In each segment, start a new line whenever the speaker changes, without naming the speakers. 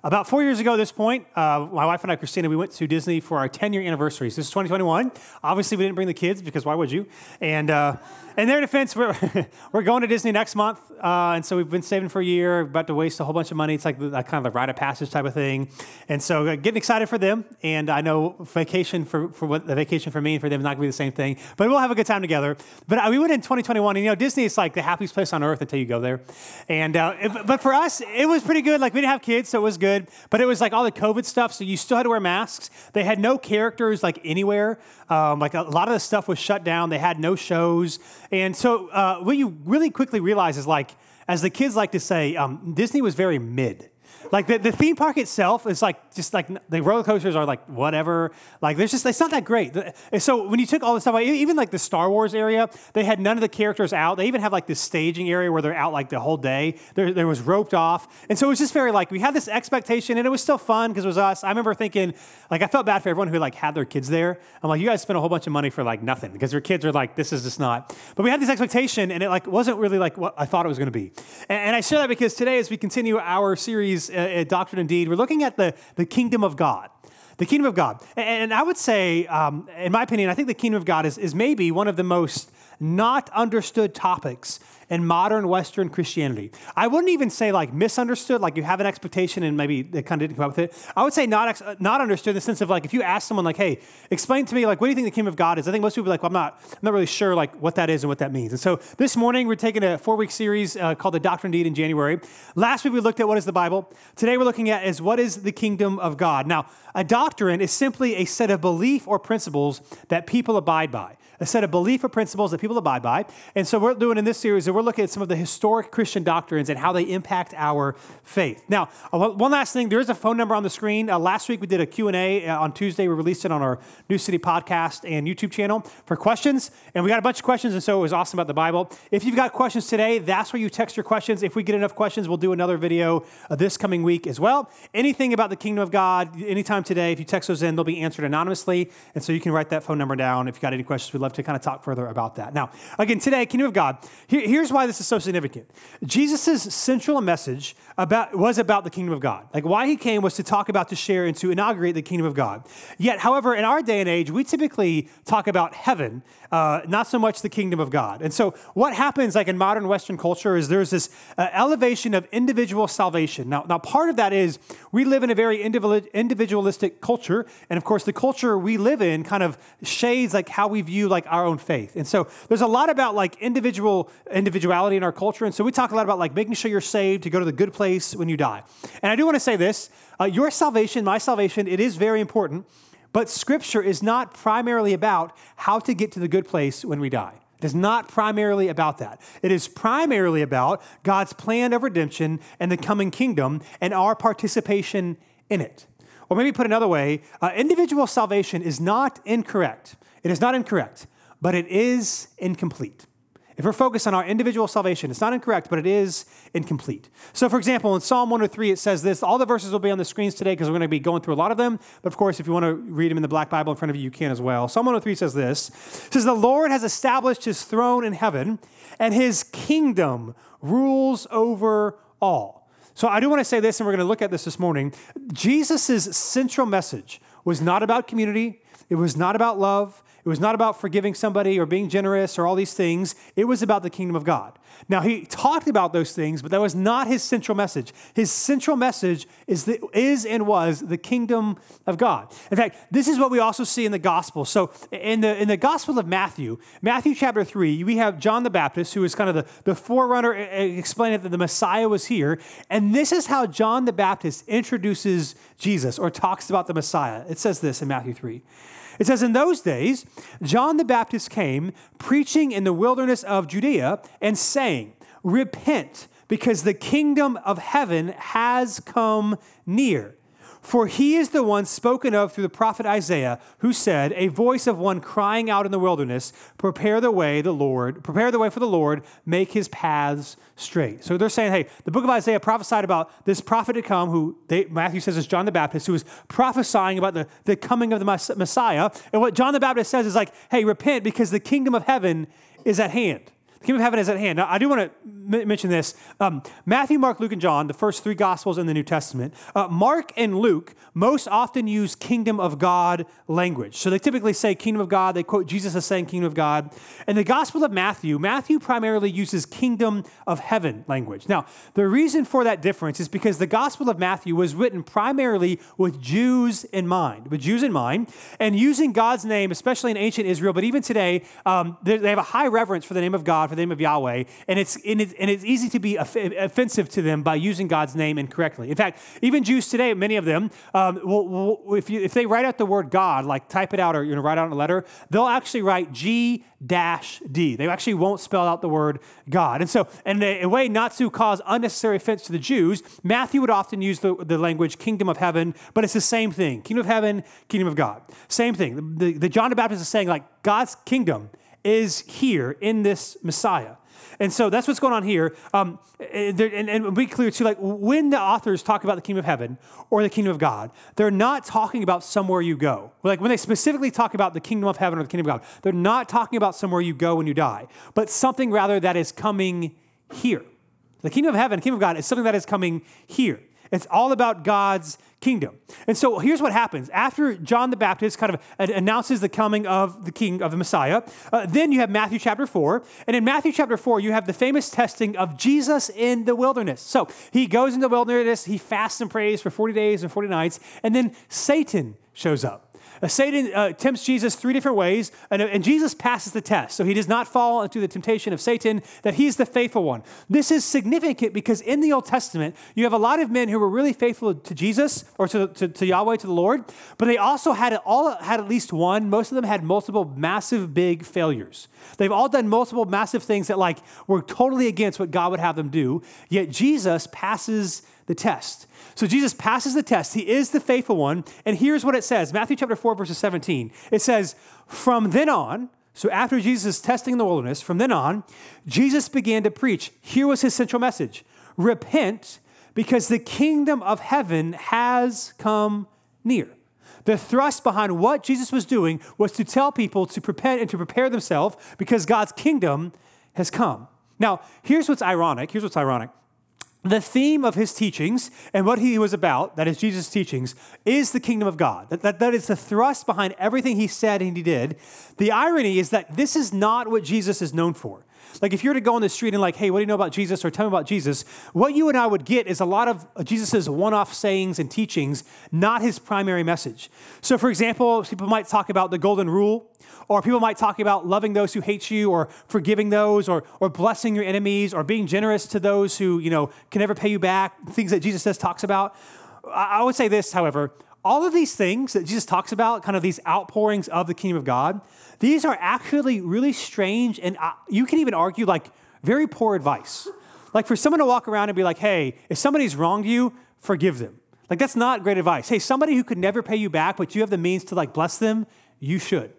About 4 years ago at this point, my wife and I, Christina, we went to Disney for our 10-year anniversary. So this is 2021. Obviously, we didn't bring the kids because why would you? And in their defense, we're going to Disney next month. And so we've been saving for a year, about to waste a whole bunch of money. It's like kind of a rite of passage type of thing. And so getting excited for them. And I know vacation for what the vacation for me and for them is not going to be the same thing. But we'll have a good time together. But we went in 2021. And, Disney is like the happiest place on earth until you go there. And but for us, it was pretty good. Like we didn't have kids, so it was good. But it was like all the COVID stuff, so you still had to wear masks. They had no characters like anywhere. Like a lot of the stuff was shut down. They had no shows. And so what you really quickly realize is like, as the kids like to say, Disney was very mid. Like the theme park itself is like, just like the roller coasters are like whatever. Like it's not that great. So when you took all this stuff, even like the Star Wars area, they had none of the characters out. They even have like this staging area where they're out like the whole day. There was roped off. And so it was just very like, we had this expectation and it was still fun because it was us. I remember thinking, like I felt bad for everyone who like had their kids there. I'm like, you guys spent a whole bunch of money for like nothing because your kids are like, this is just not. But we had this expectation and it like wasn't really like what I thought it was going to be. And I share that because today as we continue our series, Doctrine and Deed, we're looking at the kingdom of God. The kingdom of God. And I would say, in my opinion, I think the kingdom of God is maybe one of the most not understood topics in modern Western Christianity. I wouldn't even say like misunderstood, like you have an expectation and maybe they kind of didn't come up with it. I would say not understood in the sense of like, if you ask someone like, hey, explain to me, like, what do you think the kingdom of God is? I think most people are like, well, I'm not really sure like what that is and what that means. And so this morning we're taking a 4-week series called the Doctrine and Deed in January. Last week we looked at what is the Bible. Today we're looking at is what is the kingdom of God. Now, a doctrine is simply a set of belief or principles that people abide by. A set of belief or principles that people abide by. And so we're doing in this series, we're looking at some of the historic Christian doctrines and how they impact our faith. Now, one last thing, there is a phone number on the screen. Last week we did a Q&A on Tuesday. We released it on our New City podcast and YouTube channel for questions. And we got a bunch of questions, and so it was awesome about the Bible. If you've got questions today, that's where you text your questions. If we get enough questions, we'll do another video this coming week as well. Anything about the kingdom of God, anytime today, if you text those in, they'll be answered anonymously. And so you can write that phone number down. If you've got any questions, we'd love to kind of talk further about that. Now, again, today, kingdom of God, here's why this is so significant. Jesus' central message was about the kingdom of God. Like why he came was to share and to inaugurate the kingdom of God. Yet, however, in our day and age, we typically talk about heaven, not so much the kingdom of God. And so what happens like in modern Western culture is there's this elevation of individual salvation. Now, part of that is we live in a very individualistic culture. And of course, the culture we live in kind of shades like how we view like our own faith. And so there's a lot about like individuality in our culture. And so we talk a lot about like making sure you're saved to go to the good place when you die. And I do want to say this, your salvation, my salvation, it is very important, but Scripture is not primarily about how to get to the good place when we die. It is not primarily about that. It is primarily about God's plan of redemption and the coming kingdom and our participation in it. Or maybe put another way, individual salvation is not incorrect. It is not incorrect, but it is incomplete. If we're focused on our individual salvation, it's not incorrect, but it is incomplete. So for example, in Psalm 103, it says this. All the verses will be on the screens today because we're going to be going through a lot of them. But of course, if you want to read them in the Black Bible in front of you, you can as well. Psalm 103 says this. It says, the Lord has established his throne in heaven, and his kingdom rules over all. So I do want to say this, and we're going to look at this morning. Jesus' central message was not about community. It was not about love. It was not about forgiving somebody or being generous or all these things. It was about the kingdom of God. Now, he talked about those things, but that was not his central message. His central message is and was the kingdom of God. In fact, this is what we also see in the gospel. So in the gospel of Matthew chapter 3, we have John the Baptist, who is kind of the forerunner, explaining that the Messiah was here. And this is how John the Baptist introduces Jesus or talks about the Messiah. It says this in Matthew 3. It says, in those days, John the Baptist came preaching in the wilderness of Judea and saying, repent, because the kingdom of heaven has come near. For he is the one spoken of through the prophet Isaiah, who said, a voice of one crying out in the wilderness, prepare the way for the Lord, make his paths straight. So they're saying, hey, the book of Isaiah prophesied about this prophet to come, Matthew says is John the Baptist, who was prophesying about the coming of the Messiah. And what John the Baptist says is like, hey, repent because the kingdom of heaven is at hand. The kingdom of heaven is at hand. Now, I do want to mention this. Matthew, Mark, Luke, and John, the first three Gospels in the New Testament, Mark and Luke most often use kingdom of God language. So they typically say kingdom of God. They quote Jesus as saying kingdom of God. In the Gospel of Matthew primarily uses kingdom of heaven language. Now, the reason for that difference is because the Gospel of Matthew was written primarily with Jews in mind, and using God's name, especially in ancient Israel, but even today, they have a high reverence for the name of God, for the name of Yahweh, and it's easy to be offensive to them by using God's name incorrectly. In fact, even Jews today, many of them, if they write out the word God, like type it out or write out in a letter, they'll actually write G-D. They actually won't spell out the word God. And so, in a way not to cause unnecessary offense to the Jews, Matthew would often use the language kingdom of heaven, but it's the same thing. Kingdom of heaven, kingdom of God. Same thing. The John the Baptist is saying like God's kingdom is here in this Messiah. And so that's what's going on here. And be clear too, like when the authors talk about the kingdom of heaven or the kingdom of God, they're not talking about somewhere you go. Like when they specifically talk about the kingdom of heaven or the kingdom of God, they're not talking about somewhere you go when you die, but something rather that is coming here. The kingdom of heaven, the kingdom of God is something that is coming here. It's all about God's kingdom. And so here's what happens. After John the Baptist kind of announces the coming of the king, of the Messiah, then you have Matthew chapter 4. And in Matthew chapter 4, you have the famous testing of Jesus in the wilderness. So he goes into the wilderness, he fasts and prays for 40 days and 40 nights, and then Satan shows up. Satan tempts Jesus three different ways, and Jesus passes the test. So he does not fall into the temptation of Satan, that he's the faithful one. This is significant because in the Old Testament, you have a lot of men who were really faithful to Jesus or to Yahweh, to the Lord, but they also had at least one. Most of them had multiple massive, big failures. They've all done multiple massive things that were totally against what God would have them do, yet Jesus passes the test. So Jesus passes the test. He is the faithful one. And here's what it says. Matthew chapter 4, verses 17. It says, from then on, so after Jesus' testing in the wilderness, from then on, Jesus began to preach. Here was his central message. Repent, because the kingdom of heaven has come near. The thrust behind what Jesus was doing was to tell people to repent and to prepare themselves because God's kingdom has come. Now, here's what's ironic. The theme of his teachings and what he was about, that is Jesus' teachings, is the kingdom of God. That is the thrust behind everything he said and he did. The irony is that this is not what Jesus is known for. Like if you were to go on the street and like, hey, what do you know about Jesus? Or tell me about Jesus. What you and I would get is a lot of Jesus's one-off sayings and teachings, not his primary message. So for example, people might talk about the golden rule, or people might talk about loving those who hate you, or forgiving those, or blessing your enemies, or being generous to those who, can never pay you back, things that Jesus talks about. I would say this, however, all of these things that Jesus talks about, kind of these outpourings of the kingdom of God, these are actually really strange, and you can even argue very poor advice. Like for someone to walk around and be like, hey, if somebody's wronged you, forgive them. Like that's not great advice. Hey, somebody who could never pay you back, but you have the means to bless them, you should.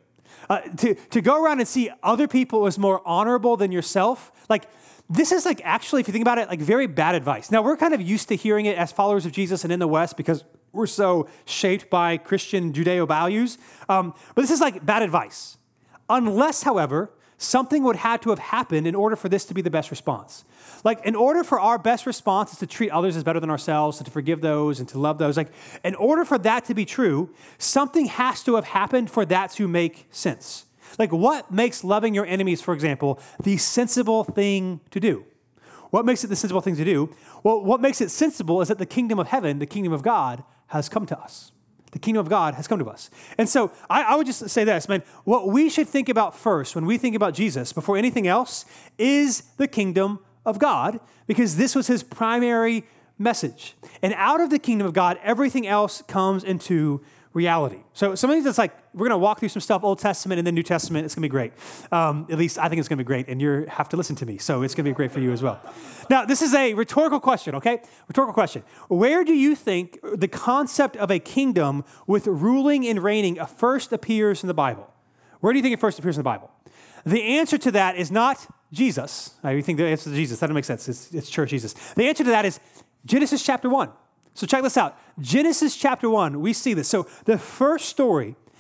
To go around and see other people as more honorable than yourself, this is actually, if you think about it, very bad advice. Now, we're kind of used to hearing it as followers of Jesus and in the West because we're so shaped by Christian Judeo values. But this is bad advice. Unless, however, something would have to have happened in order for this to be the best response. In order for our best response is to treat others as better than ourselves, and to forgive those and to love those. In order for that to be true, something has to have happened for that to make sense. What makes loving your enemies, for example, the sensible thing to do? What makes it the sensible thing to do? Well, what makes it sensible is that the kingdom of heaven, the kingdom of God, has come to us. The kingdom of God has come to us. And so I would just say this, man, what we should think about first when we think about Jesus, before anything else, is the kingdom of God, because this was his primary message. And out of the kingdom of God, everything else comes into reality. So some of these, we're going to walk through some stuff, Old Testament and then New Testament. It's going to be great. At least I think it's going to be great, and you have to listen to me, so it's going to be great for you as well. Now, this is a rhetorical question, okay? Rhetorical question. Where do you think the concept of a kingdom with ruling and reigning first appears in the Bible? Where do you think it first appears in the Bible? The answer to that is not Jesus. I think the answer to Jesus, that doesn't make sense. It's church Jesus. The answer to that is Genesis chapter 1. So check this out. Genesis chapter 1, we see this. So the first story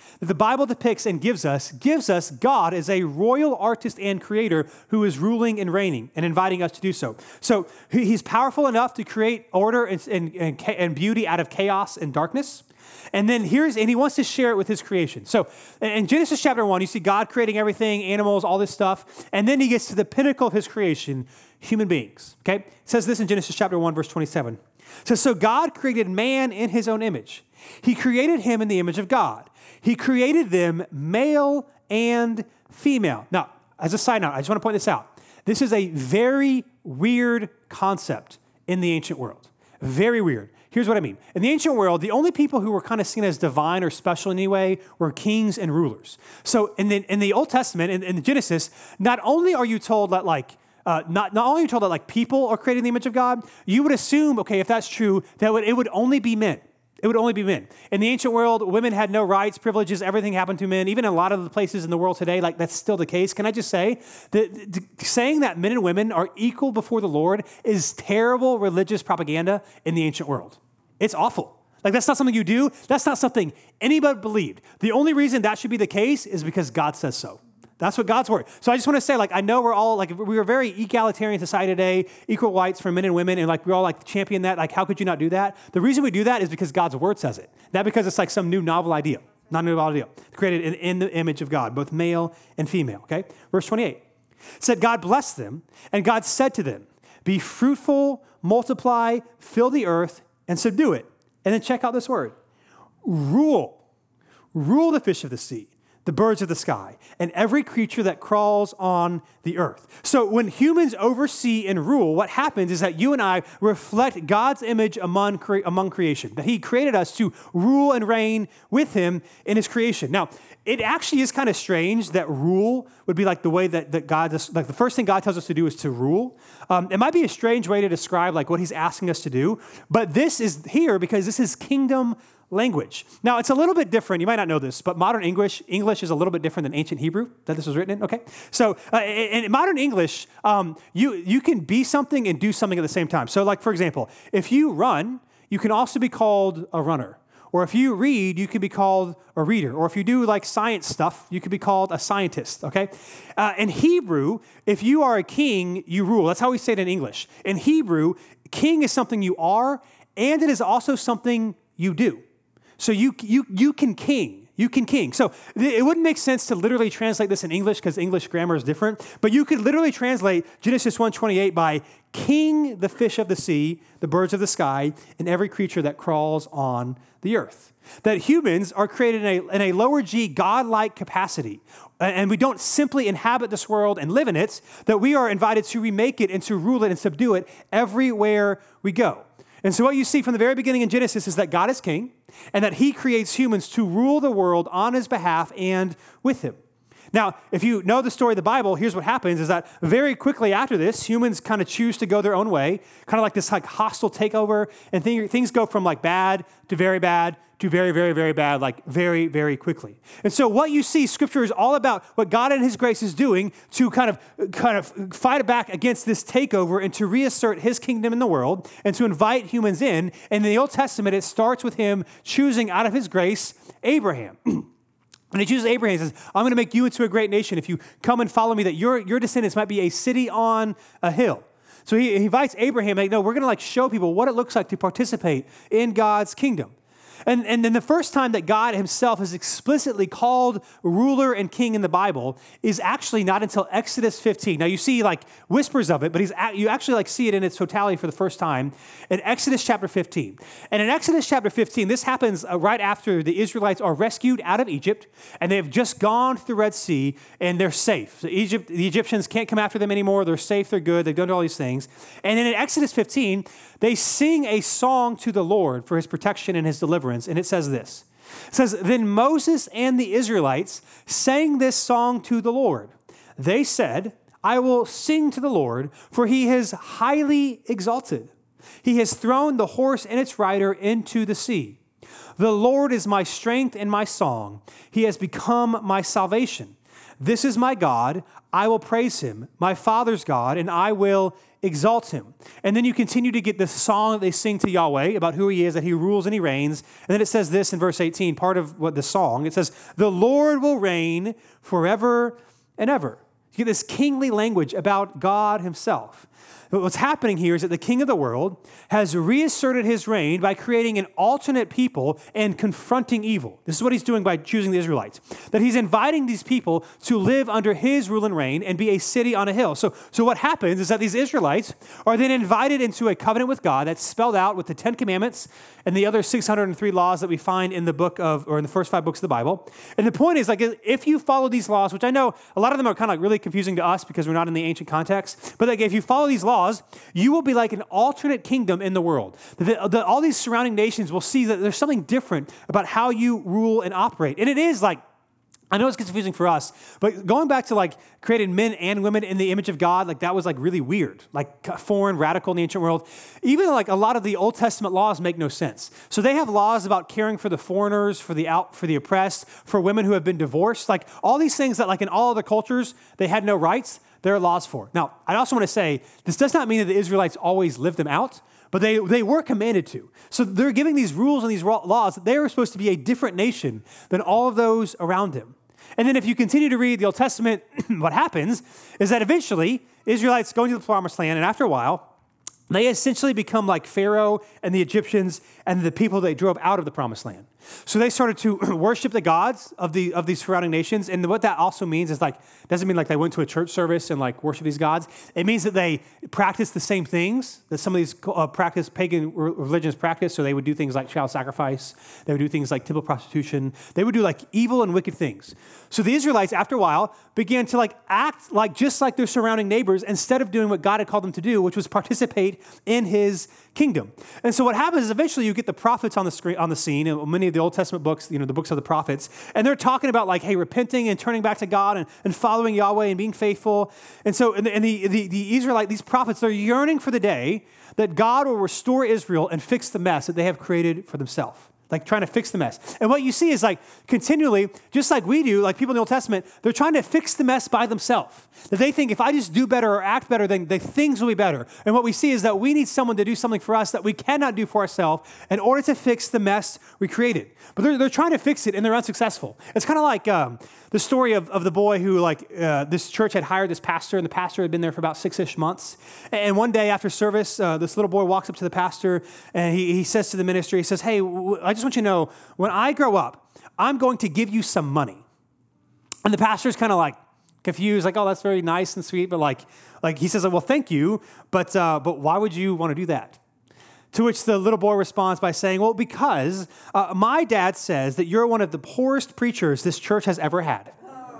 that the Bible depicts and gives us God as a royal artist and creator who is ruling and reigning and inviting us to do so. So he's powerful enough to create order and beauty out of chaos and darkness. And then he wants to share it with his creation. So in Genesis chapter 1, you see God creating everything, animals, all this stuff. And then he gets to the pinnacle of his creation, human beings. Okay? It says this in Genesis chapter 1, verse 27. It says, so God created man in his own image. He created him in the image of God. He created them male and female. Now, as a side note, I just want to point this out. This is a very weird concept in the ancient world. Very weird. Here's what I mean. In the ancient world, the only people who were kind of seen as divine or special in any way were kings and rulers. So in the Old Testament, in Genesis, not only are you told that not only are you told that people are created in the image of God, you would assume, okay, if that's true, that it would only be men. It would only be men. In the ancient world, women had no rights, privileges, everything happened to men. Even in a lot of the places in the world today, that's still the case. Can I just say that saying that men and women are equal before the Lord is terrible religious propaganda in the ancient world. It's awful. That's not something you do. That's not something anybody believed. The only reason that should be the case is because God says so. That's what God's word. So I just want to say, I know we're all, we're a very egalitarian society today, equal rights for men and women, and we all champion that. How could you not do that? The reason we do that is because God's word says it. Not because it's some new novel idea. Not a novel idea. Created in the image of God, both male and female, okay? Verse 28. It said, God blessed them, and God said to them, be fruitful, multiply, fill the earth, and subdue it. And then check out this word. Rule the fish of the sea, the birds of the sky, and every creature that crawls on the earth. So when humans oversee and rule, what happens is that you and I reflect God's image among creation, that he created us to rule and reign with him in his creation. Now, it actually is kind of strange that rule would be the way that God does, the first thing God tells us to do is to rule. It might be a strange way to describe what he's asking us to do, but this is here because this is kingdom language. Now, it's a little bit different. You might not know this, but modern English is a little bit different than ancient Hebrew that this was written in, okay? So in modern English, you can be something and do something at the same time. So for example, if you run, you can also be called a runner. Or if you read, you can be called a reader. Or if you do science stuff, you could be called a scientist, okay? In Hebrew, if you are a king, you rule. That's how we say it in English. In Hebrew, king is something you are, and it is also something you do. So you can king. You can king. So it wouldn't make sense to literally translate this in English because English grammar is different, but you could literally translate Genesis 1:28 by king the fish of the sea, the birds of the sky, and every creature that crawls on the earth. That humans are created in a lower G, God-like capacity, and we don't simply inhabit this world and live in it, that we are invited to remake it and to rule it and subdue it everywhere we go. And so what you see from the very beginning in Genesis is that God is king and that he creates humans to rule the world on his behalf and with him. Now, if you know the story of the Bible, here's what happens is that very quickly after this, humans kind of choose to go their own way, kind of this hostile takeover, and things go from bad to very bad to very, very, very bad, very, very quickly. And so what you see, Scripture is all about what God in his grace is doing to kind of fight back against this takeover and to reassert his kingdom in the world and to invite humans in. And in the Old Testament, it starts with him choosing out of his grace Abraham. And he chooses Abraham and says, I'm going to make you into a great nation if you come and follow me, that your descendants might be a city on a hill. So he invites Abraham, no, we're going to show people what it looks like to participate in God's kingdom. And then the first time that God himself is explicitly called ruler and king in the Bible is actually not until Exodus 15. Now you see whispers of it, but you actually see it in its totality for the first time in Exodus chapter 15. And in Exodus chapter 15, this happens right after the Israelites are rescued out of Egypt, and they have just gone through the Red Sea, and they're safe. So the Egyptians can't come after them anymore. They're safe. They're good. They've done all these things. And then in Exodus 15, they sing a song to the Lord for his protection and his deliverance. And it says this. It says, then Moses and the Israelites sang this song to the Lord. They said, I will sing to the Lord, for he is highly exalted. He has thrown the horse and its rider into the sea. The Lord is my strength and my song. He has become my salvation. This is my God. I will praise him, my father's God, and I will exalts him. And then you continue to get this song that they sing to Yahweh about who he is, that he rules and he reigns. And then it says this in verse 18, part of what the song, it says, the Lord will reign forever and ever. You get this kingly language about God himself. But what's happening here is that the king of the world has reasserted his reign by creating an alternate people and confronting evil. This is what he's doing by choosing the Israelites. That he's inviting these people to live under his rule and reign and be a city on a hill. So what happens is that these Israelites are then invited into a covenant with God that's spelled out with the 10 Commandments and the other 603 laws that we find in the book of, or in the first 5 books of the Bible. And the point is, like, if you follow these laws, which I know a lot of them are kind of like really confusing to us because we're not in the ancient context, but like if you follow these laws, you will be like an alternate kingdom in the world. All these surrounding nations will see that there's something different about how you rule and operate. And it is like, I know it's confusing for us, but going back to like creating men and women in the image of God, like that was like really weird, like foreign, radical in the ancient world. Even like a lot of the Old Testament laws make no sense. So they have laws about caring for the foreigners, for the oppressed, for women who have been divorced, like all these things that like in all other cultures, they had no rights. There are laws for. Now, I also want to say, this does not mean that the Israelites always lived them out, but they were commanded to. So they're giving these rules and these laws that they were supposed to be a different nation than all of those around them. And then if you continue to read the Old Testament, what happens is that eventually Israelites go into the promised land, and after a while, they essentially become like Pharaoh and the Egyptians and the people they drove out of the promised land. So they started to worship the gods of these surrounding nations. And what that also means is like, doesn't mean like they went to a church service and like worship these gods. It means that they practice the same things that some of these pagan religions practice. So they would do things like child sacrifice. They would do things like temple prostitution. They would do like evil and wicked things. So the Israelites, after a while, began to like act like just like their surrounding neighbors instead of doing what God had called them to do, which was participate in his kingdom. And so what happens is eventually you get the prophets on the scene, and many of the Old Testament books, the books of the prophets, and they're talking about like, hey, repenting and turning back to God and following Yahweh and being faithful. And so the Israelite, these prophets, they're yearning for the day that God will restore Israel and fix the mess that they have created for themselves. Like trying to fix the mess. And what you see is like continually, just like we do, like people in the Old Testament, they're trying to fix the mess by themselves. That they think if I just do better or act better, then things will be better. And what we see is that we need someone to do something for us that we cannot do for ourselves in order to fix the mess we created. But they're trying to fix it and they're unsuccessful. It's kind of like the story of the boy who like this church had hired this pastor, and the pastor had been there for about 6-ish months. And one day after service, this little boy walks up to the pastor and he says to the ministry, he says, hey, I just want you to know, when I grow up, I'm going to give you some money. And the pastor's kind of like confused, like, oh, that's very nice and sweet. But like he says, well, thank you. But why would you want to do that? To which the little boy responds by saying, well, because my dad says that you're one of the poorest preachers this church has ever had.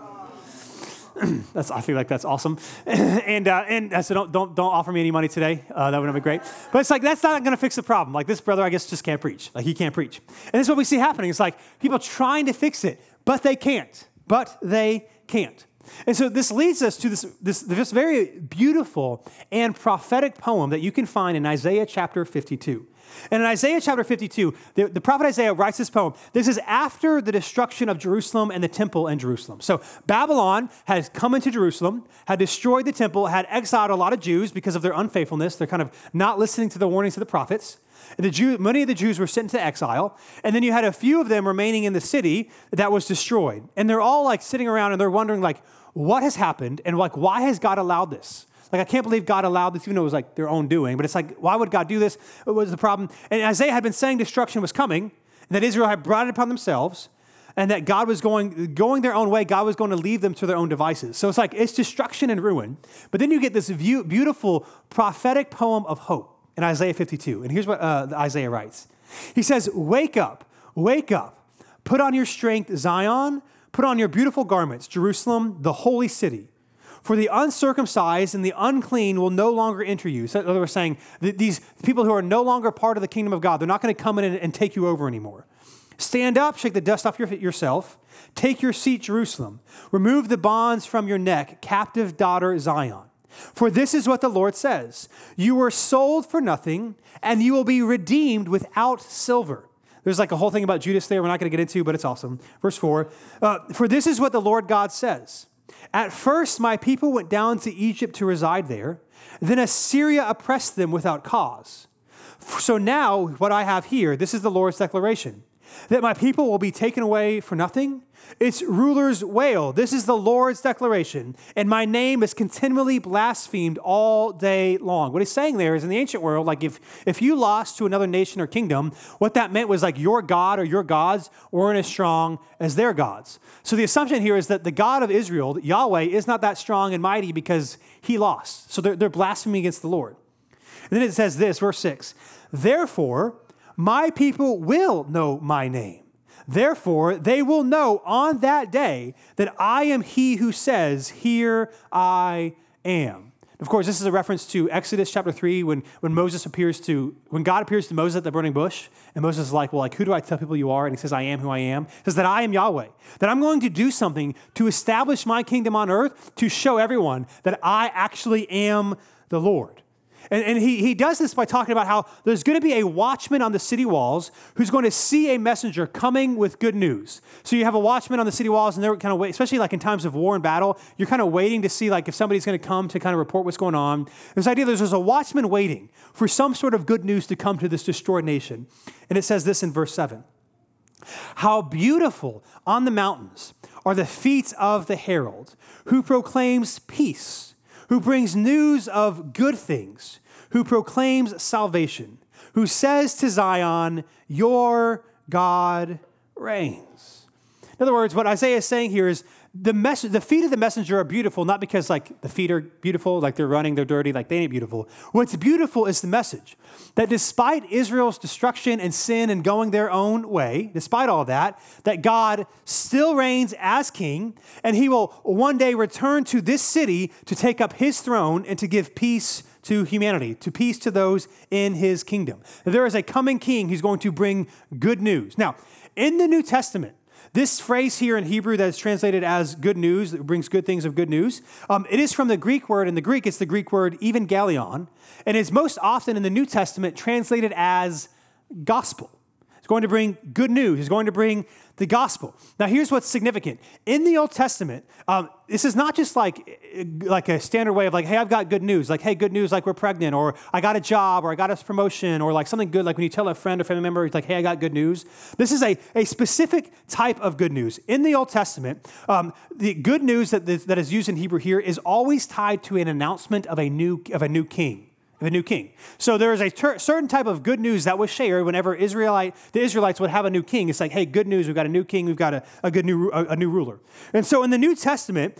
I feel like that's awesome. and so don't offer me any money today. That would be great. But it's like, that's not going to fix the problem. Like this brother, I guess, just can't preach. Like he can't preach. And this is what we see happening. It's like people trying to fix it, but they can't. And so this leads us to this very beautiful and prophetic poem that you can find in Isaiah chapter 52. And in Isaiah chapter 52, the prophet Isaiah writes this poem. This is after the destruction of Jerusalem and the temple in Jerusalem. So Babylon has come into Jerusalem, had destroyed the temple, had exiled a lot of Jews because of their unfaithfulness. They're kind of not listening to the warnings of the prophets. Many of the Jews were sent into exile, and then you had a few of them remaining in the city that was destroyed. And they're all like sitting around and they're wondering like, what has happened? And like, why has God allowed this? Like, I can't believe God allowed this, even though it was like their own doing. But it's like, why would God do this? What was the problem? And Isaiah had been saying destruction was coming, and that Israel had brought it upon themselves, and that God was going their own way. God was going to leave them to their own devices. So it's like, it's destruction and ruin. But then you get this beautiful prophetic poem of hope in Isaiah 52. And here's what Isaiah writes. He says, wake up, put on your strength, Zion, put on your beautiful garments, Jerusalem, the holy city. For the uncircumcised and the unclean will no longer enter you. So in other words, saying these people who are no longer part of the kingdom of God, they're not going to come in and take you over anymore. Stand up, shake the dust off yourself. Take your seat, Jerusalem. Remove the bonds from your neck, captive daughter Zion. For this is what the Lord says. You were sold for nothing, and you will be redeemed without silver. There's like a whole thing about Judas there we're not going to get into, but it's awesome. Verse 4, for this is what the Lord God says. At first, my people went down to Egypt to reside there. Then Assyria oppressed them without cause. So now, what I have here, this is the Lord's declaration, that my people will be taken away for nothing. Its rulers wail. This is the Lord's declaration, and my name is continually blasphemed all day long. What he's saying there is in the ancient world, like if you lost to another nation or kingdom, what that meant was like your God or your gods weren't as strong as their gods. So the assumption here is that the God of Israel, Yahweh, is not that strong and mighty because he lost. So they're blaspheming against the Lord. And then it says this, verse 6, therefore, my people will know my name. Therefore, they will know on that day that I am he who says, here I am. Of course, this is a reference to Exodus chapter 3 when God appears to Moses at the burning bush. And Moses is like, well, like, who do I tell people you are? And he says, I am who I am. He says that I am Yahweh, that I'm going to do something to establish my kingdom on earth to show everyone that I actually am the Lord. And he does this by talking about how there's going to be a watchman on the city walls who's going to see a messenger coming with good news. So you have a watchman on the city walls, and they're kind of wait, especially like in times of war and battle, you're kind of waiting to see like if somebody's going to come to kind of report what's going on. This idea there's a watchman waiting for some sort of good news to come to this destroyed nation. And it says this in verse 7. How beautiful on the mountains are the feet of the herald who proclaims peace, who brings news of good things, who proclaims salvation, who says to Zion, your God reigns. In other words, what Isaiah is saying here is the feet of the messenger are beautiful, not because like the feet are beautiful, like they're running, they're dirty, like they ain't beautiful. What's beautiful is the message that despite Israel's destruction and sin and going their own way, despite all that God still reigns as king, and he will one day return to this city to take up his throne and to give peace to humanity, to peace to those in his kingdom. There is a coming king who's going to bring good news. Now, in the New Testament, this phrase here in Hebrew that is translated as good news, that brings good things of good news, it is from the Greek word. In the Greek, it's the Greek word evangelion, and it's most often in the New Testament translated as gospel. It's going to bring good news. It's going to bring the gospel. Now, here's what's significant. In the Old Testament, this is not just like a standard way of like, hey, I've got good news. Like, hey, good news, like we're pregnant, or I got a job, or I got a promotion, or like something good, like when you tell a friend or family member, it's like, hey, I got good news. This is a specific type of good news. In the Old Testament, the good news that is used in Hebrew here is always tied to an announcement of a new king. The new king. So there is a certain type of good news that was shared whenever the Israelites would have a new king. It's like, hey, good news, we've got a new king, we've got a new ruler. And so in the New Testament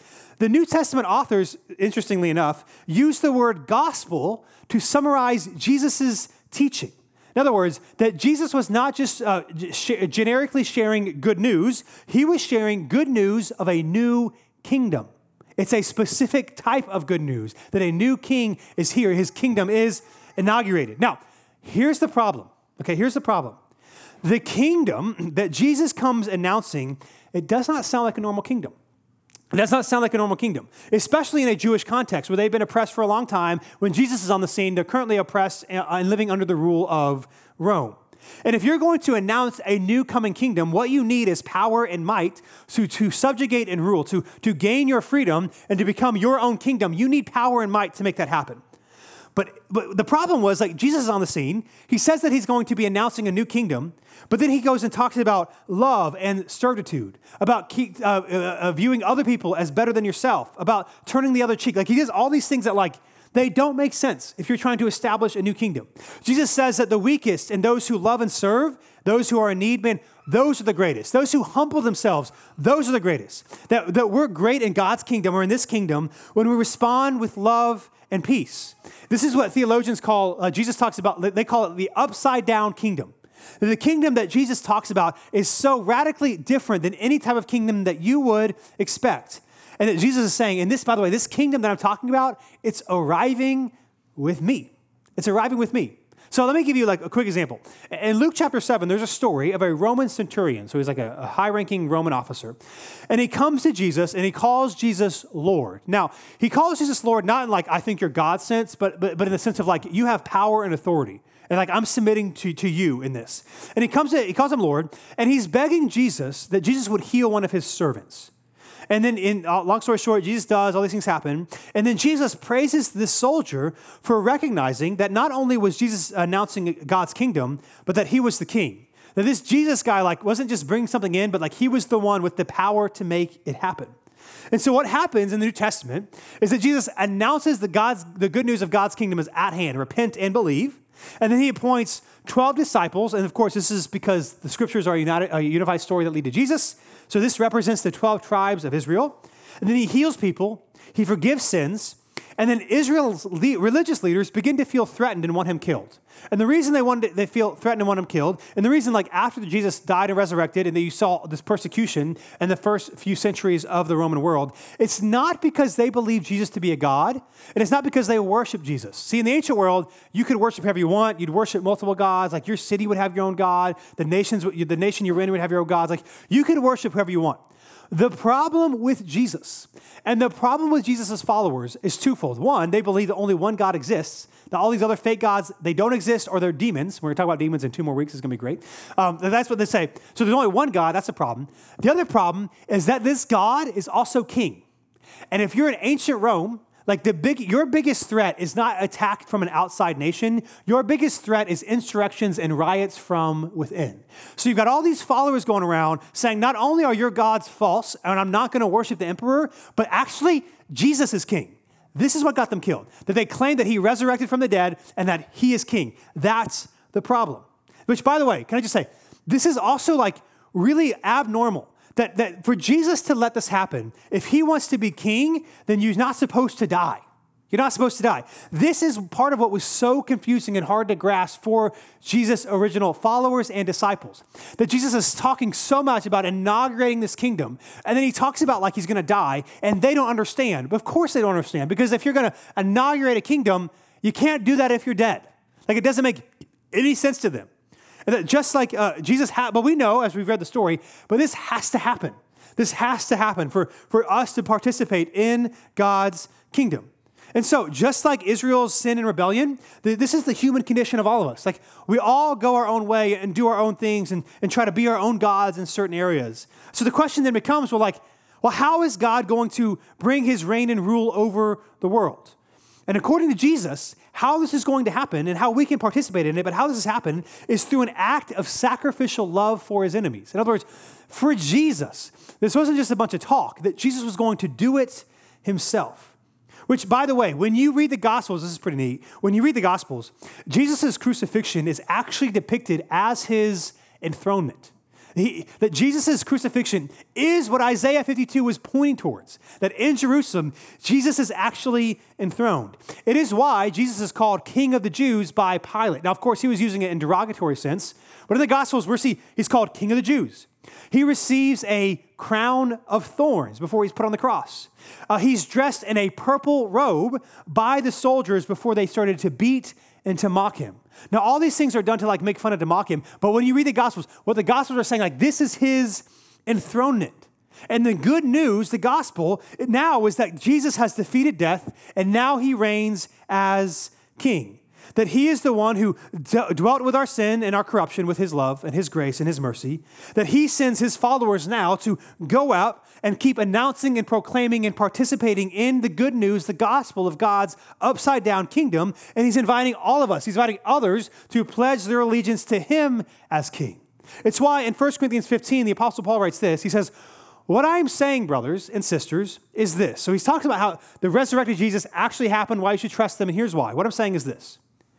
authors, interestingly enough, use the word gospel to summarize Jesus's teaching. In other words, that Jesus was not just generically sharing good news, he was sharing good news of a new kingdom. It's a specific type of good news that a new king is here. His kingdom is inaugurated. Now, here's the problem. Okay, here's the problem. The kingdom that Jesus comes announcing, it does not sound like a normal kingdom. It does not sound like a normal kingdom, especially in a Jewish context where they've been oppressed for a long time. When Jesus is on the scene, they're currently oppressed and living under the rule of Rome. And if you're going to announce a new coming kingdom, what you need is power and might to subjugate and rule, to gain your freedom and to become your own kingdom. You need power and might to make that happen. But the problem was, like, Jesus is on the scene. He says that he's going to be announcing a new kingdom, but then he goes and talks about love and certitude, about viewing other people as better than yourself, about turning the other cheek. Like, he does all these things that, like, they don't make sense if you're trying to establish a new kingdom. Jesus says that the weakest and those who love and serve, those who are in need, man, those are the greatest. Those who humble themselves, those are the greatest. That we're great in God's kingdom or in this kingdom when we respond with love and peace. This is what theologians call, Jesus talks about, they call it the upside down kingdom. The kingdom that Jesus talks about is so radically different than any type of kingdom that you would expect. And that Jesus is saying, and this, by the way, this kingdom that I'm talking about, it's arriving with me. It's arriving with me. So let me give you like a quick example. In Luke chapter 7, there's a story of a Roman centurion. So he's like a high-ranking Roman officer. And he comes to Jesus and he calls Jesus Lord. Now, he calls Jesus Lord not in like, I think you're God sense, but in the sense of like, you have power and authority. And like, I'm submitting to you in this. And he calls him Lord, and he's begging Jesus that Jesus would heal one of his servants. And then long story short, Jesus does, all these things happen. And then Jesus praises this soldier for recognizing that not only was Jesus announcing God's kingdom, but that he was the king. That this Jesus guy wasn't just bringing something in, but he was the one with the power to make it happen. And so what happens in the New Testament is that Jesus announces the good news of God's kingdom is at hand, repent and believe. And then he appoints 12 disciples. And of course, this is because the scriptures are a unified story that lead to Jesus. So this represents the 12 tribes of Israel. And then he heals people. He forgives sins. And then Israel's religious leaders begin to feel threatened and want him killed. And the reason they feel threatened and want him killed, and the reason after Jesus died and resurrected, and that you saw this persecution in the first few centuries of the Roman world, it's not because they believe Jesus to be a God, and it's not because they worship Jesus. See, in the ancient world, you could worship whoever you want. You'd worship multiple gods. Your city would have your own God. The nation you're in would have your own gods. You could worship whoever you want. The problem with Jesus and the problem with Jesus' followers is twofold. One, they believe that only one God exists. That all these other fake gods, they don't exist or they're demons. We're going to talk about demons in 2 more weeks. It's going to be great. That's what they say. So there's only one God. That's a problem. The other problem is that this God is also king. And if you're in ancient Rome, your biggest threat is not attack from an outside nation. Your biggest threat is insurrections and riots from within. So you've got all these followers going around saying, not only are your gods false, and I'm not going to worship the emperor, but actually Jesus is king. This is what got them killed. That they claim that he resurrected from the dead and that he is king. That's the problem. Which, by the way, can I just say, this is also really abnormal. That for Jesus to let this happen, if he wants to be king, then you're not supposed to die. You're not supposed to die. This is part of what was so confusing and hard to grasp for Jesus' original followers and disciples. That Jesus is talking so much about inaugurating this kingdom, and then he talks about he's going to die, and they don't understand. But of course they don't understand, because if you're going to inaugurate a kingdom, you can't do that if you're dead. It doesn't make any sense to them. Just like Jesus but we know, as we've read the story, but this has to happen. This has to happen for us to participate in God's kingdom. And so, just like Israel's sin and rebellion, this is the human condition of all of us. We all go our own way and do our own things and try to be our own gods in certain areas. So the question then becomes, how is God going to bring his reign and rule over the world? And according to Jesus, how this is going to happen and how we can participate in it, but how this has happened is through an act of sacrificial love for his enemies. In other words, for Jesus, this wasn't just a bunch of talk, that Jesus was going to do it himself. Which, by the way, when you read the Gospels, this is pretty neat. When you read the Gospels, Jesus' crucifixion is actually depicted as his enthronement. That Jesus' crucifixion is what Isaiah 52 was pointing towards. That in Jerusalem, Jesus is actually enthroned. It is why Jesus is called King of the Jews by Pilate. Now, of course, he was using it in derogatory sense. But in the Gospels, he's called King of the Jews. He receives a crown of thorns before he's put on the cross. He's dressed in a purple robe by the soldiers before they started to beat and to mock him. Now, all these things are done to make fun of, to mock him. But when you read the Gospels, what the Gospels are saying, this is his enthronement. And the good news, the gospel now is that Jesus has defeated death and now he reigns as king. That he is the one who dwelt with our sin and our corruption with his love and his grace and his mercy. That he sends his followers now to go out and keep announcing and proclaiming and participating in the good news, the gospel of God's upside down kingdom. And he's inviting all of us, he's inviting others to pledge their allegiance to him as king. It's why in 1 Corinthians 15, the Apostle Paul writes this. He says, what I'm saying, brothers and sisters, is this. So he's talking about how the resurrected Jesus actually happened, why you should trust them, and here's why. What I'm saying is this.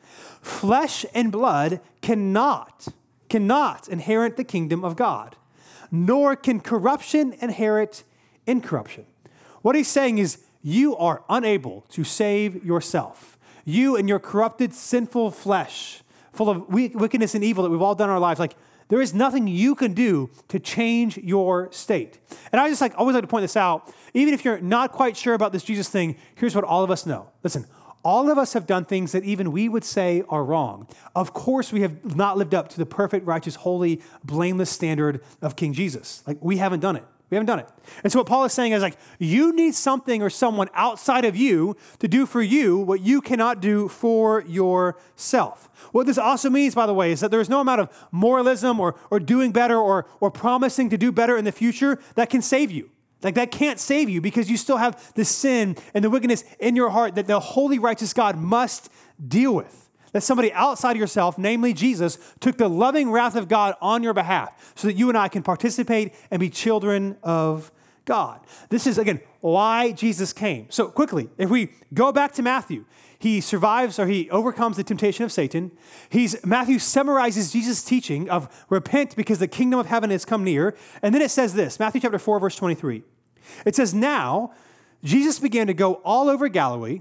Flesh and blood cannot inherit the kingdom of God, nor can corruption inherit incorruption. What he's saying is you are unable to save yourself. You and your corrupted, sinful flesh, full of wickedness and evil that we've all done in our lives, there is nothing you can do to change your state. And I just always like to point this out. Even if you're not quite sure about this Jesus thing, here's what all of us know. Listen, all of us have done things that even we would say are wrong. Of course, we have not lived up to the perfect, righteous, holy, blameless standard of King Jesus. We haven't done it. We haven't done it. And so what Paul is saying is you need something or someone outside of you to do for you what you cannot do for yourself. What this also means, by the way, is that there's no amount of moralism or doing better or promising to do better in the future that can save you. Like that can't save you because you still have the sin and the wickedness in your heart that the holy, righteous God must deal with. That somebody outside of yourself, namely Jesus, took the loving wrath of God on your behalf so that you and I can participate and be children of God. This is, again, why Jesus came. So quickly, if we go back to Matthew, he survives or he overcomes the temptation of Satan. Matthew summarizes Jesus' teaching of repent because the kingdom of heaven has come near. And then it says this, Matthew chapter 4, verse 23. It says, now Jesus began to go all over Galilee,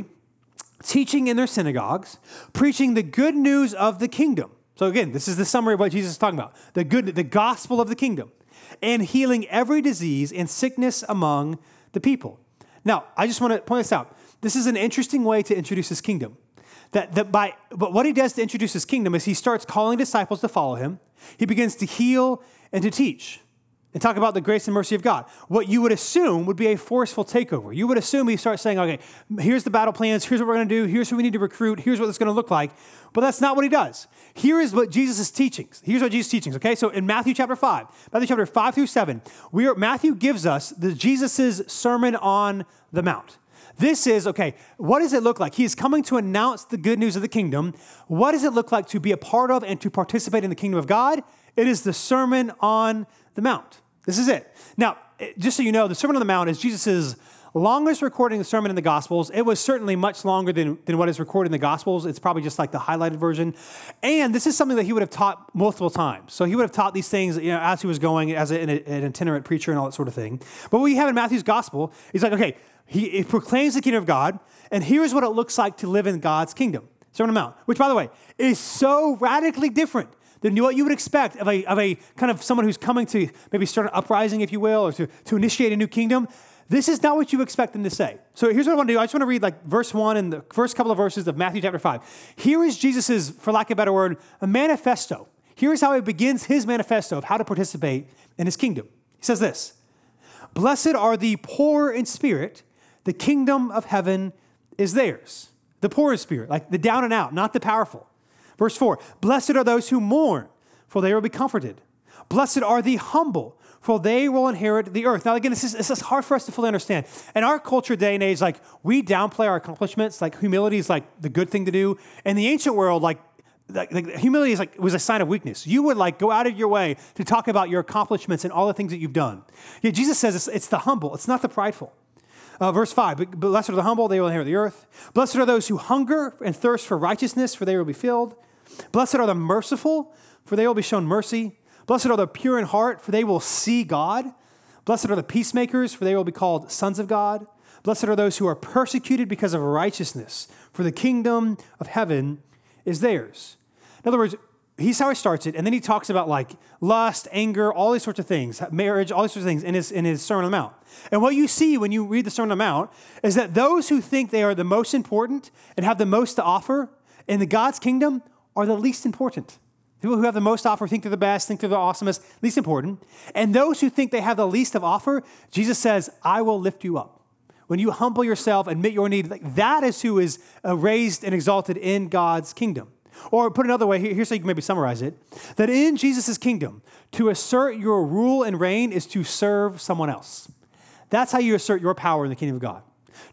teaching in their synagogues, preaching the good news of the kingdom. So again, this is the summary of what Jesus is talking about. The gospel of the kingdom. And healing every disease and sickness among the people. Now, I just want to point this out. This is an interesting way to introduce his kingdom. But what he does to introduce his kingdom is he starts calling disciples to follow him. He begins to heal and to teach and talk about the grace and mercy of God. What you would assume would be a forceful takeover. You would assume he starts saying, okay, here's the battle plans, here's what we're going to do, here's who we need to recruit, here's what it's going to look like. But that's not what he does. Here is what Jesus' teachings. Here's what Jesus' teachings, okay? So in Matthew chapter 5 through 7, Matthew gives us Jesus' Sermon on the Mount. This is, okay, what does it look like? He is coming to announce the good news of the kingdom. What does it look like to be a part of and to participate in the kingdom of God? It is the Sermon on the Mount. This is it. Now, just so you know, the Sermon on the Mount is Jesus' longest recording of the sermon in the Gospels. It was certainly much longer than what is recorded in the Gospels. It's probably just like the highlighted version. And this is something that he would have taught multiple times. So he would have taught these things as he was going as an itinerant preacher and all that sort of thing. But what we have in Matthew's Gospel, he's like, okay, he proclaims the kingdom of God, and here's what it looks like to live in God's kingdom. Sermon on the Mount, which, by the way, is so radically different than what you would expect of a kind of someone who's coming to maybe start an uprising, if you will, or to initiate a new kingdom. This is not what you expect them to say. So here's what I want to do. I just want to read like verse 1 and the first couple of verses of Matthew chapter 5. Here is Jesus's, for lack of a better word, a manifesto. Here's how he begins his manifesto of how to participate in his kingdom. He says this, "Blessed are the poor in spirit, the kingdom of heaven is theirs." The poor in spirit, like the down and out, not the powerful. Verse 4, "Blessed are those who mourn, for they will be comforted. Blessed are the humble, for they will inherit the earth." Now, again, this is hard for us to fully understand. In our culture, day and age, like we downplay our accomplishments. Like humility is like the good thing to do. In the ancient world, like humility was a sign of weakness. You would like go out of your way to talk about your accomplishments and all the things that you've done. Yet Jesus says it's the humble. It's not the prideful. Verse 5, "Blessed are the humble, they will inherit the earth. Blessed are those who hunger and thirst for righteousness, for they will be filled. Blessed are the merciful, for they will be shown mercy. Blessed are the pure in heart, for they will see God. Blessed are the peacemakers, for they will be called sons of God. Blessed are those who are persecuted because of righteousness, for the kingdom of heaven is theirs." In other words, he's how he starts it, and then he talks about like lust, anger, all these sorts of things, marriage, all these sorts of things in his Sermon on the Mount. And what you see when you read the Sermon on the Mount is that those who think they are the most important and have the most to offer in the God's kingdom are the least important. People who have the most to offer think they're the best, think they're the awesomest, least important. And those who think they have the least of offer, Jesus says, "I will lift you up." When you humble yourself, admit your need, like that is who is raised and exalted in God's kingdom. Or put another way, here's how you can maybe summarize it, that in Jesus' kingdom, to assert your rule and reign is to serve someone else. That's how you assert your power in the kingdom of God.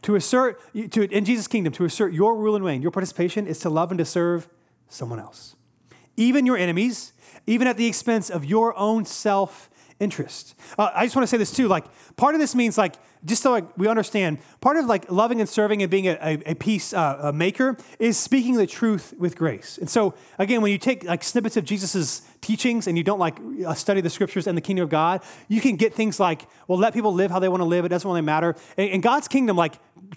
In Jesus' kingdom, to assert your rule and reign, your participation is to love and to serve someone else. Even your enemies, even at the expense of your own self-interest. I just want to say this too, like part of this means like, just so we understand, part of like loving and serving and being a peace maker is speaking the truth with grace. And so again, when you take like snippets of Jesus's teachings and you don't like study the scriptures and the kingdom of God, you can get things like, well, let people live how they want to live. It doesn't really matter. In God's kingdom, like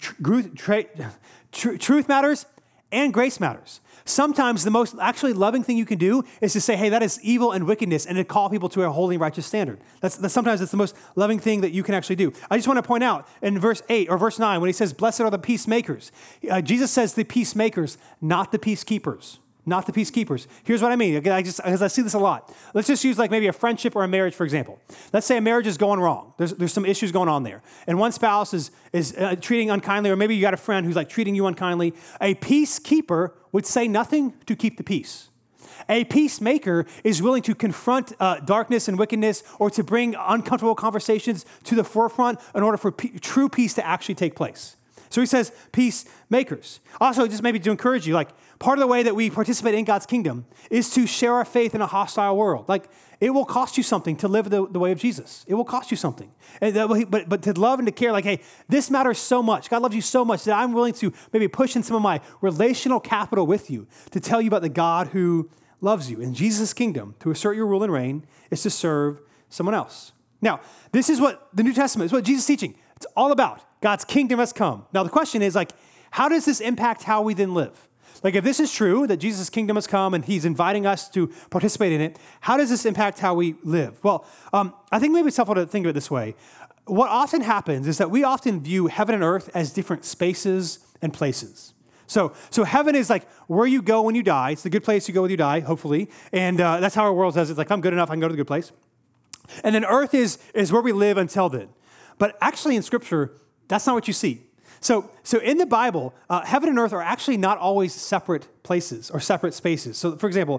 truth matters and grace matters. Sometimes the most actually loving thing you can do is to say, hey, that is evil and wickedness, and to call people to a holy and righteous standard. Sometimes it's the most loving thing that you can actually do. I just want to point out in verse 8 or verse 9, when he says, "Blessed are the peacemakers," Jesus says the peacemakers, not the peacekeepers. Not the peacekeepers. Here's what I mean, because I see this a lot. Let's just use like maybe a friendship or a marriage, for example. Let's say a marriage is going wrong. There's some issues going on there. And one spouse is treating unkindly, or maybe you got a friend who's like treating you unkindly. A peacekeeper would say nothing to keep the peace. A peacemaker is willing to confront darkness and wickedness or to bring uncomfortable conversations to the forefront in order for true peace to actually take place. So he says peacemakers. Also, just maybe to encourage you, like part of the way that we participate in God's kingdom is to share our faith in a hostile world. Like it will cost you something to live the way of Jesus. It will cost you something. But to love and to care, like, hey, this matters so much. God loves you so much that I'm willing to maybe push in some of my relational capital with you to tell you about the God who loves you. In Jesus' kingdom, to assert your rule and reign is to serve someone else. Now, this is what the New Testament is, what Jesus is teaching. It's all about. God's kingdom has come. Now, the question is, like, how does this impact how we then live? Like, if this is true, that Jesus' kingdom has come and he's inviting us to participate in it, how does this impact how we live? Well, I think maybe it's helpful to think of it this way. What often happens is that we often view heaven and earth as different spaces and places. So heaven is like where you go when you die. It's the good place you go when you die, hopefully. And that's how our world says it. It's like, I'm good enough, I can go to the good place. And then earth is where we live until then. But actually in Scripture, that's not what you see. So in the Bible, heaven and earth are actually not always separate places or separate spaces. So for example,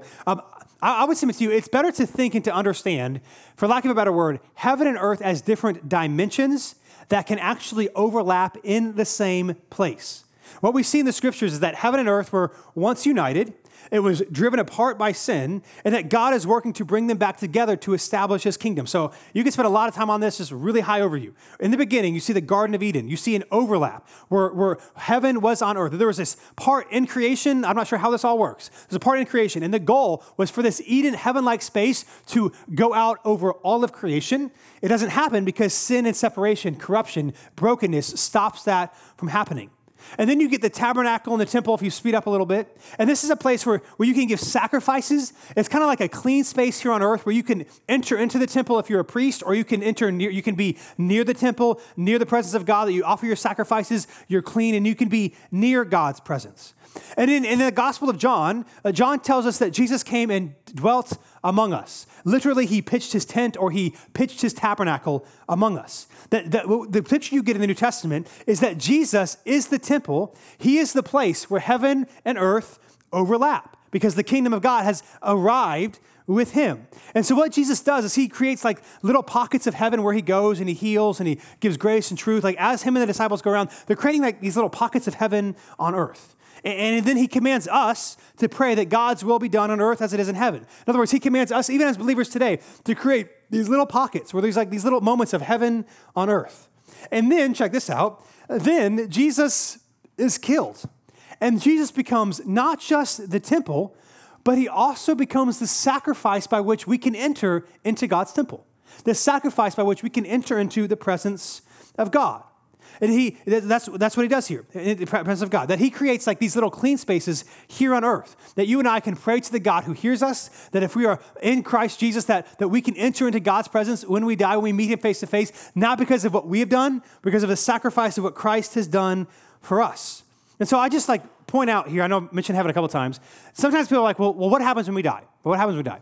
I would submit to you, it's better to think and to understand, for lack of a better word, heaven and earth as different dimensions that can actually overlap in the same place. What we see in the Scriptures is that heaven and earth were once united. It was driven apart by sin, and that God is working to bring them back together to establish his kingdom. So you can spend a lot of time on this, just really high overview. In the beginning, you see the Garden of Eden. You see an overlap where heaven was on earth. There was this part in creation. I'm not sure how this all works. There's a part in creation, and the goal was for this Eden, heaven-like space to go out over all of creation. It doesn't happen because sin and separation, corruption, brokenness stops that from happening. And then you get the tabernacle and the temple if you speed up a little bit. And this is a place where you can give sacrifices. It's kind of like a clean space here on earth where you can enter into the temple if you're a priest, or you can you can be near the temple, near the presence of God, that you offer your sacrifices, you're clean, and you can be near God's presence. And in the Gospel of John, John tells us that Jesus came and dwelt among us. Literally, he pitched his tent or he pitched his tabernacle among us. The picture you get in the New Testament is that Jesus is the temple. He is the place where heaven and earth overlap because the kingdom of God has arrived with him. And so what Jesus does is he creates like little pockets of heaven where he goes and he heals and he gives grace and truth. Like as him and the disciples go around, they're creating like these little pockets of heaven on earth. And then he commands us to pray that God's will be done on earth as it is in heaven. In other words, he commands us, even as believers today, to create these little pockets where there's like these little moments of heaven on earth. And then, check this out, then Jesus is killed. And Jesus becomes not just the temple, but he also becomes the sacrifice by which we can enter into God's temple. The sacrifice by which we can enter into the presence of God. And that's what he does here in the presence of God, that he creates like these little clean spaces here on earth, that you and I can pray to the God who hears us, that if we are in Christ Jesus, that we can enter into God's presence when we die, when we meet him face to face, not because of what we have done, because of the sacrifice of what Christ has done for us. And so I just like point out here, I know I mentioned heaven a couple of times. Sometimes people are like, well, what happens when we die? What happens when we die?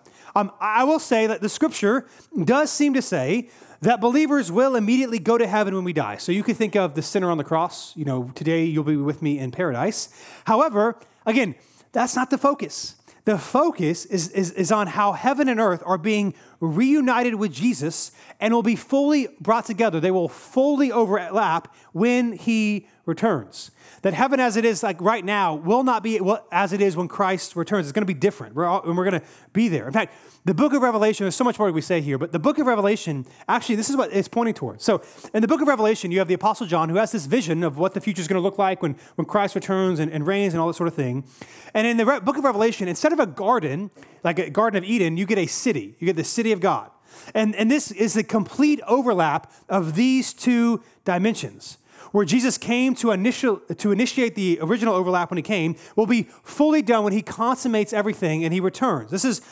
I will say that the scripture does seem to say that believers will immediately go to heaven when we die. So you can think of the sinner on the cross, today you'll be with me in paradise. However, again, that's not the focus. The focus is on how heaven and earth are being reunited with Jesus and will be fully brought together. They will fully overlap when he returns. That heaven as it is like right now will not be as it is when Christ returns. It's going to be different. We're going to be there. In fact, the book of Revelation, there's so much more we say here, but the book of Revelation, actually, this is what it's pointing towards. So in the book of Revelation, you have the Apostle John who has this vision of what the future is going to look like when Christ returns and reigns and all that sort of thing. And in the book of Revelation, instead of a garden, like a Garden of Eden, you get a city. You get the city of God. And this is the complete overlap of these two dimensions. Where Jesus came to initiate the original overlap when he came, will be fully done when he consummates everything and he returns. This is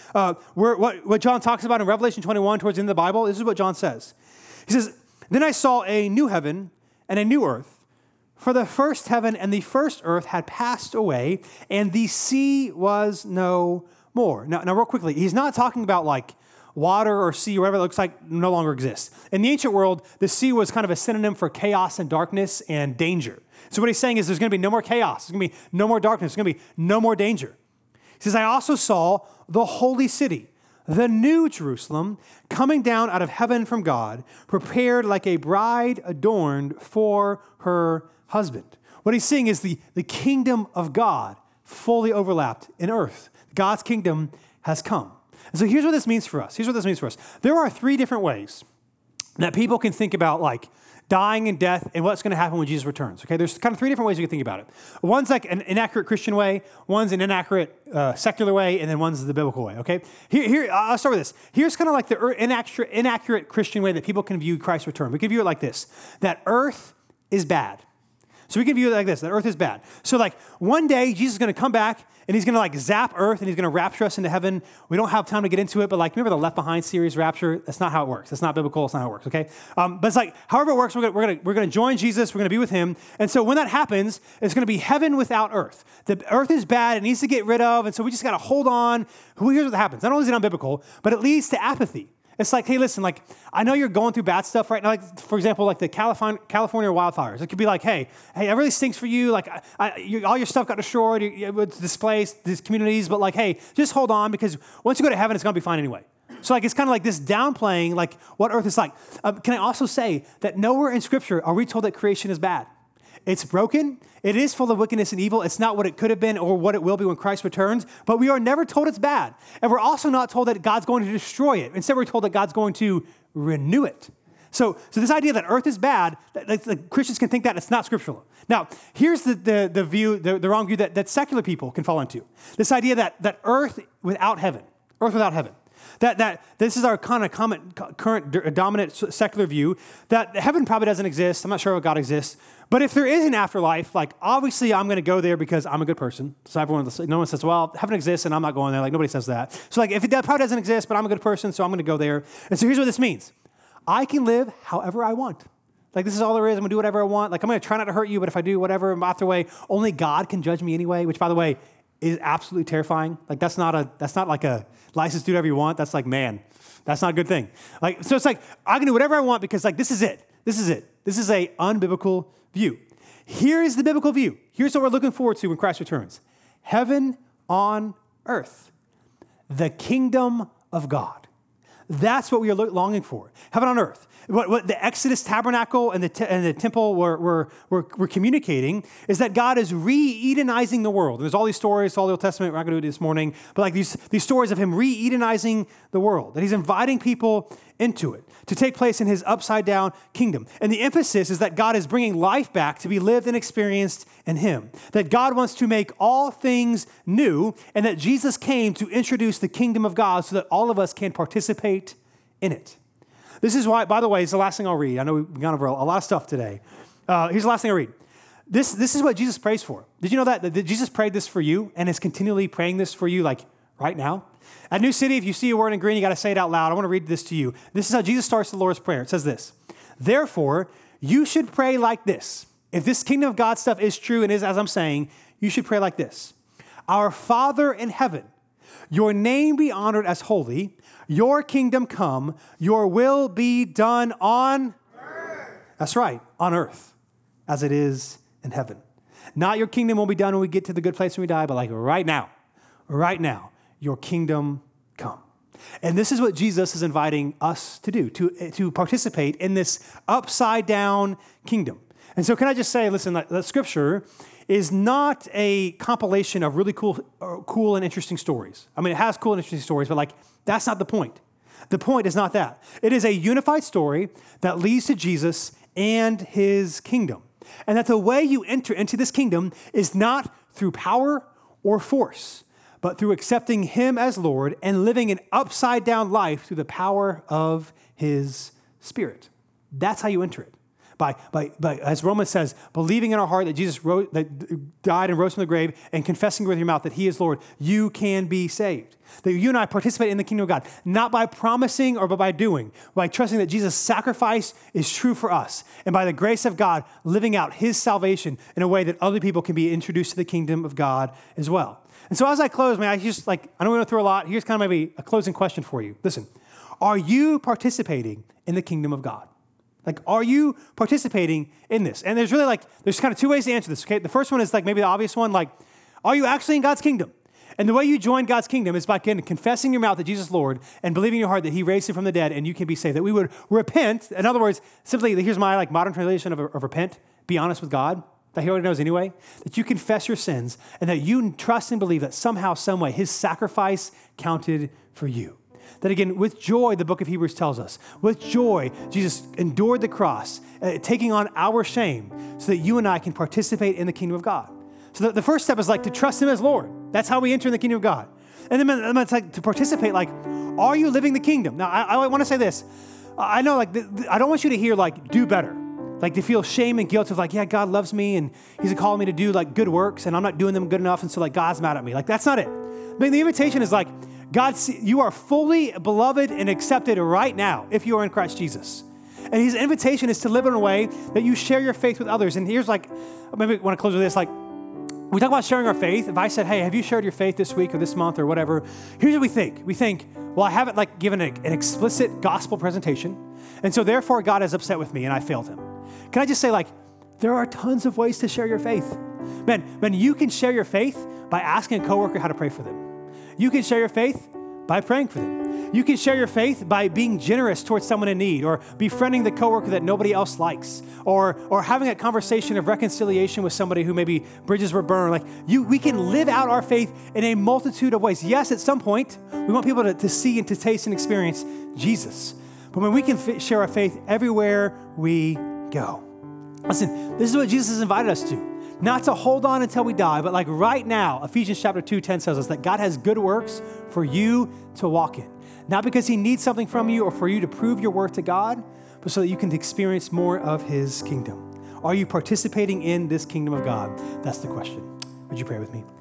what John talks about in Revelation 21 towards the end of the Bible. This is what John says. He says, "Then I saw a new heaven and a new earth, for the first heaven and the first earth had passed away, and the sea was no more." Now real quickly, he's not talking about like water or sea or whatever it looks like no longer exists. In the ancient world, the sea was kind of a synonym for chaos and darkness and danger. So what he's saying is there's going to be no more chaos. There's going to be no more darkness. There's going to be no more danger. He says, I also saw the holy city, the new Jerusalem, coming down out of heaven from God, prepared like a bride adorned for her husband. What he's seeing is the kingdom of God fully overlapped in earth. God's kingdom has come. And so here's what this means for us. There are three different ways that people can think about like dying and death and what's going to happen when Jesus returns. Okay, there's kind of three different ways you can think about it. One's like an inaccurate Christian way, one's an inaccurate secular way, and then one's the biblical way. Okay, here I'll start with this. Here's kind of like the inaccurate Christian way that people can view Christ's return. We can view it like this: that earth is bad. So we can view it like this, that earth is bad. So like one day, Jesus is going to come back and he's going to like zap earth and he's going to rapture us into heaven. We don't have time to get into it, but like remember the Left Behind series, Rapture? That's not how it works. That's not biblical. It's not how it works, okay? But it's like, however it works, we're going to join Jesus. We're going to be with him. And so when that happens, it's going to be heaven without earth. The earth is bad. It needs to get rid of. And so we just got to hold on. Here's what happens. Not only is it unbiblical, but it leads to apathy. It's like, hey, listen, like, I know you're going through bad stuff right now. Like, for example, like the California wildfires. It could be like, hey, it really stinks for you. Like, all your stuff got destroyed. It's displaced, these communities. But like, hey, just hold on because once you go to heaven, it's going to be fine anyway. So like, it's kind of like this downplaying like what earth is like. Can I also say that nowhere in Scripture are we told that creation is bad? It's broken. It is full of wickedness and evil. It's not what it could have been or what it will be when Christ returns, but we are never told it's bad. And we're also not told that God's going to destroy it. Instead, we're told that God's going to renew it. So this idea that earth is bad, that Christians can think that, it's not scriptural. Now, here's the view, the wrong view that secular people can fall into. This idea that earth without heaven, that this is our kind of current dominant secular view, that heaven probably doesn't exist. I'm not sure if God exists. But if there is an afterlife, like obviously I'm going to go there because I'm a good person. So no one says, well, heaven exists and I'm not going there. Like nobody says that. So like if it probably doesn't exist, but I'm a good person, so I'm going to go there. And so here's what this means. I can live however I want. Like this is all there is. I'm going to do whatever I want. Like I'm going to try not to hurt you, but if I do whatever, I'm out the way. Only God can judge me anyway, which by the way, is absolutely terrifying. Like that's not like a license to do whatever you want. That's like, man, that's not a good thing. Like, so it's like, I can do whatever I want because like, this is it. This is a unbiblical view. Here is the biblical view. Here's what we're looking forward to when Christ returns. Heaven on earth. The kingdom of God. That's what we are longing for. Heaven on earth. What the Exodus tabernacle and the temple were communicating is that God is re-Edenizing the world. And there's all these stories, all the Old Testament, we're not going to do it this morning, but like these stories of him re-Edenizing the world. That he's inviting people into it to take place in his upside down kingdom. And the emphasis is that God is bringing life back to be lived and experienced in him. That God wants to make all things new and that Jesus came to introduce the kingdom of God so that all of us can participate in it. This is why, by the way, it's the last thing I'll read. I know we've gone over a lot of stuff today. Here's the last thing I'll read. This is what Jesus prays for. Did you know that Jesus prayed this for you and is continually praying this for you like right now? At New City, if you see a word in green, you got to say it out loud. I want to read this to you. This is how Jesus starts the Lord's Prayer. It says this: therefore, you should pray like this. If this kingdom of God stuff is true and is as I'm saying, you should pray like this. Our Father in heaven, your name be honored as holy. Your kingdom come, your will be done on earth. That's right, on earth, as it is in heaven. Not your kingdom will be done when we get to the good place when we die, but like right now, your kingdom come. And this is what Jesus is inviting us to do, to participate in this upside down kingdom. And so can I just say, listen, that scripture is not a compilation of really cool and interesting stories. I mean, it has cool and interesting stories, but like, that's not the point. The point is not that. It is a unified story that leads to Jesus and his kingdom. And that the way you enter into this kingdom is not through power or force, but through accepting him as Lord and living an upside down life through the power of his Spirit. That's how you enter it. By, as Romans says, believing in our heart that Jesus that died and rose from the grave and confessing with your mouth that he is Lord, you can be saved. That you and I participate in the kingdom of God, not by promising or by doing, by trusting that Jesus' sacrifice is true for us, and by the grace of God, living out his salvation in a way that other people can be introduced to the kingdom of God as well. And so as I close, man, I know we're going through a lot. Here's kind of maybe a closing question for you. Listen, are you participating in the kingdom of God? Like, are you participating in this? And there's kind of two ways to answer this, okay? The first one is like maybe the obvious one, like, are you actually in God's kingdom? And the way you join God's kingdom is by confessing your mouth that Jesus is Lord and believing in your heart that he raised him from the dead and you can be saved. That we would repent. In other words, simply, here's my modern translation of repent. Be honest with God, that he already knows anyway. That you confess your sins and that you trust and believe that somehow, some way, his sacrifice counted for you. That again, with joy, the book of Hebrews tells us, with joy, Jesus endured the cross, taking on our shame so that you and I can participate in the kingdom of God. So the first step is to trust him as Lord. That's how we enter in the kingdom of God. And then it's to participate, are you living the kingdom? Now, I want to say this. I know, I don't want you to hear, do better. To feel shame and guilt of yeah, God loves me and he's calling me to do good works and I'm not doing them good enough and so God's mad at me. That's not it. The invitation is God, you are fully beloved and accepted right now if you are in Christ Jesus. And his invitation is to live in a way that you share your faith with others. And here's maybe I want to close with this, we talk about sharing our faith. If I said, hey, have you shared your faith this week or this month or whatever? Here's what we think. We think, well, I haven't given an explicit gospel presentation. And so therefore God is upset with me and I failed him. Can I just say there are tons of ways to share your faith. Man, you can share your faith by asking a coworker how to pray for them. You can share your faith by praying for them. You can share your faith by being generous towards someone in need or befriending the coworker that nobody else likes or having a conversation of reconciliation with somebody who maybe bridges were burned. We can live out our faith in a multitude of ways. Yes, at some point, we want people to see and to taste and experience Jesus. But when we can share our faith everywhere we go. Listen, this is what Jesus has invited us to. Not to hold on until we die, but right now, Ephesians chapter 2:10 tells us that God has good works for you to walk in. Not because he needs something from you or for you to prove your worth to God, but so that you can experience more of his kingdom. Are you participating in this kingdom of God? That's the question. Would you pray with me?